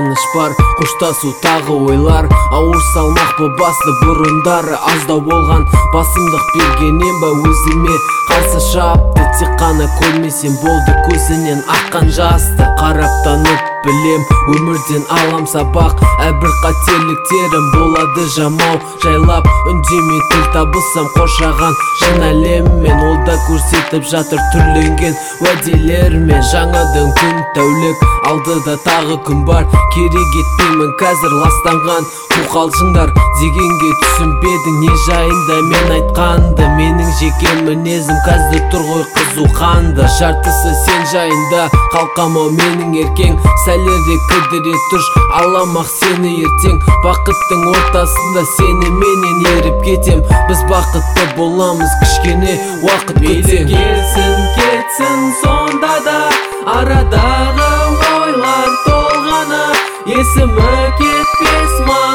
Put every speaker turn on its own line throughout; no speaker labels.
сағыныш бар, қоштасу тағы ойлар. Ауыр салмақ па басты бұрындары, аздау болған басымдық бергенен ба өзіме қарсы шапты. Тек қана көрмесем болды көзінен аққан жасты. Қарап танып білем, өмірден алам сабақ. Әрбір қателіктерім болады жамау, жайлап үндемей тіл табысам қоршаған шын әлеммен. Ол да көрсетіп жатыр түрленген уәделермен. Жаңадан күн тәулік, алдыда тағы күн бар. Керек етпеймін қазір ластанған қуқалжыңдар дегенге түсінбедің не жайында мен айтқанды. Менің жеке мінезім қазір тұр ғой қызу қанды. Жартысы сен жайында қалқамау менің еркең. Сәлерде кідіре тұрш, аламақ сені ертең. Бақыттың ортасында сені менен еріп кетем. Біз бақытты боламыз, кішкене уақыт күтем.
Келсін кетсін сонда да арадағы ойлар толғаны. Есімі кетпес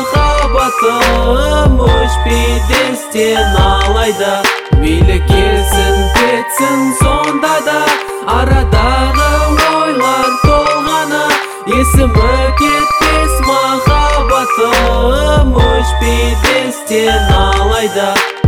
махаббатым өшпейдестен алайда. Мейлі келсін кетсін сонда да арадағы ойлар толғаны. Есімі кетпес махаббатым өшпейдестен алайда.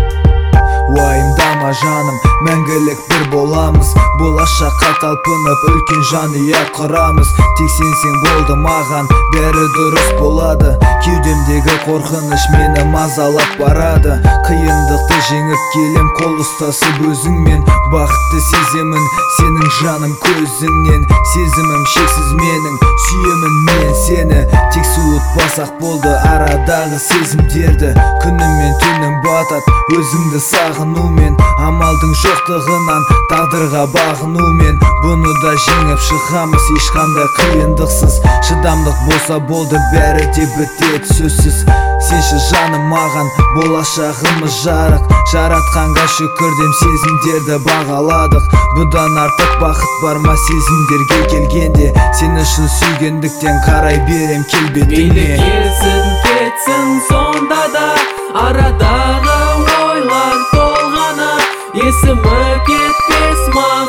Уайымдама жаным, мәңгілік бір боламыз. Болашаққа талпынып үлкен жанұя құрамыз. Тек сенсең болды маған, бәрі дұрыс болады. Кеудемдегі қорқыныш мені мазалап барады. Қиындықты жеңіп келем қол ұстасып өзіңмен. Бақытты сеземін сенің жаным көзіңнен. Сезімім шексіз менің, сүйемін мен сені. Тек суытпасақ болды арадағы сезімдерді. Күнім мен түнім батат өзіңді сағынумен. Амалдың жоқтығынан тағдырға бағынумен. Бұны да жеңіп шығамыз ешқандай қиындықсыз. Шыдамдық болса болды бәрі де бітет сөзсіз. Сенші жаным маған болашағымыз жарық. Жаратқанға шүкірдем сезімдерді бағаладық. Бұдан артық бақыт бар ма сезімдерге келгенде. Сен үшін сүйгендіктен қарай берем келбетіңе.
Мейлі келсін кетсін сонда да арадағы ойлар толғаны. Есімі кетпес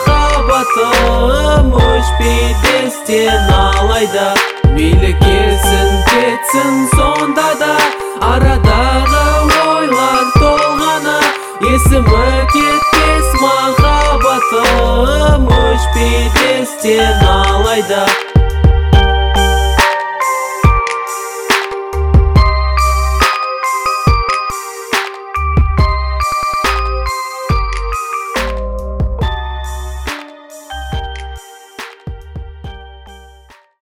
махаббатым өшпейдестен алайда. Мейлі келсін кетсін сонда да арадағы ойлар толғаны. Есімі кетпес махаббатым өшпейдестен алайда.